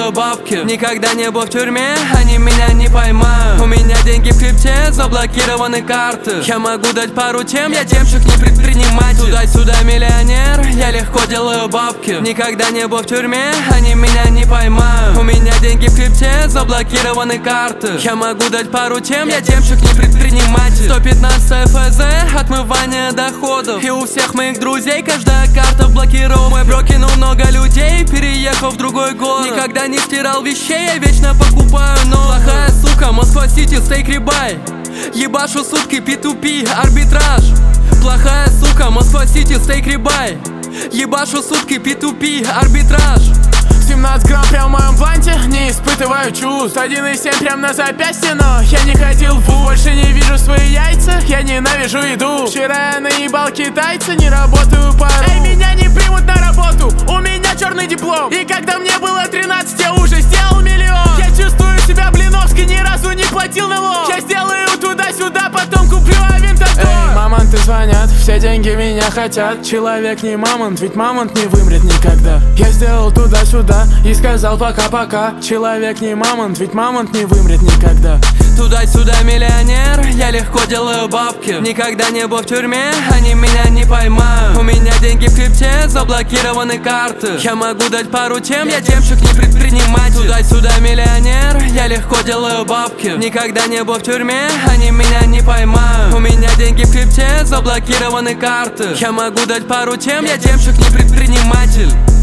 делаю бабки. Никогда не был в тюрьме, они меня не поймают. У меня деньги в крипте, заблокированы карты. Я могу дать пару тем, я демщик, не предприниматель. Туда-сюда миллионер, я легко делаю бабки. Никогда не был в тюрьме, они меня не поймают. У меня деньги в крипте, заблокированы карты. Я могу дать пару тем, я демщик, не предприниматель. 115 ФЗ, отмывание доходов. И у всех моих друзей каждая карта блокирована. Мой бро кинул много людей, переехал в другой город. Никогда не стирал вещей, я вечно покупаю новые. Плохая сука, Москва-Сити, стейк рибай. Ебашу сутки P2P, арбитраж. Плохая сука, Москва-Сити, стейк рибай. Ебашу сутки P2P, арбитраж. 17 грамм прям в моем бланте, не испытываю чувств. 1,7 прям на запястье, но я не ходил в вуз. Больше не вижу свои яйца, я ненавижу еду. Вчера я наебал китайца, не работаю по ру. Эй, меня не примут на работу, у меня черный диплом. И когда мне было 13, я уже сделал миллион. Я чувствую себя Блиновской, ни разу не платил налог. Я сделаю туда-сюда, потом куплю авинтодор. Эй, мамонты звонят, все деньги меня хотят. Человек не мамонт, ведь мамонт не вымрет никогда. Я сделал туда-сюда и сказал пока-пока. Человек не мамонт, ведь мамонт не вымрет никогда. Туда-сюда миллионер, я легко делаю бабки. Никогда не был в тюрьме, они меня не поймают. У меня деньги в крипте, заблокированы карты. Я могу дать пару тем, я демщик, не предприниматель. Туда-сюда миллионер, я легко делаю бабки. Никогда не был в тюрьме, они меня не поймают. У меня деньги в крипте, заблокированы карты. Я могу дать пару тем, я демщик, не предприниматель.